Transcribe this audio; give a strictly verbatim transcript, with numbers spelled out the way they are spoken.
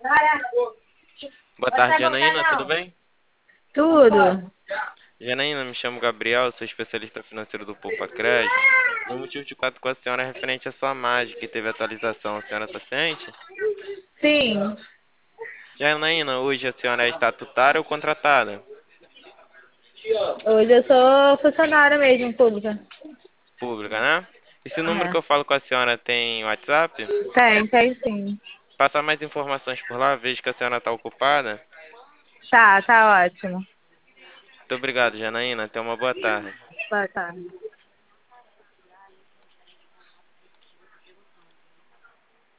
Boa tarde, Janaína, tudo bem? Tudo. Janaína, me chamo Gabriel, sou especialista financeiro do Poupa Crédito. E o motivo de contato com a senhora é referente à sua mágica, que teve atualização. A senhora está ciente? Sim, Janaína, hoje a senhora é estatutária ou contratada? hoje eu sou funcionária mesmo, pública. Pública, né? Esse número que É. eu falo com a senhora tem WhatsApp? Tem, tem sim. Passar mais informações por lá, vejo que a senhora está ocupada. Tá, tá ótimo. Muito obrigado, Janaína. Tenha uma boa tarde. Boa tarde.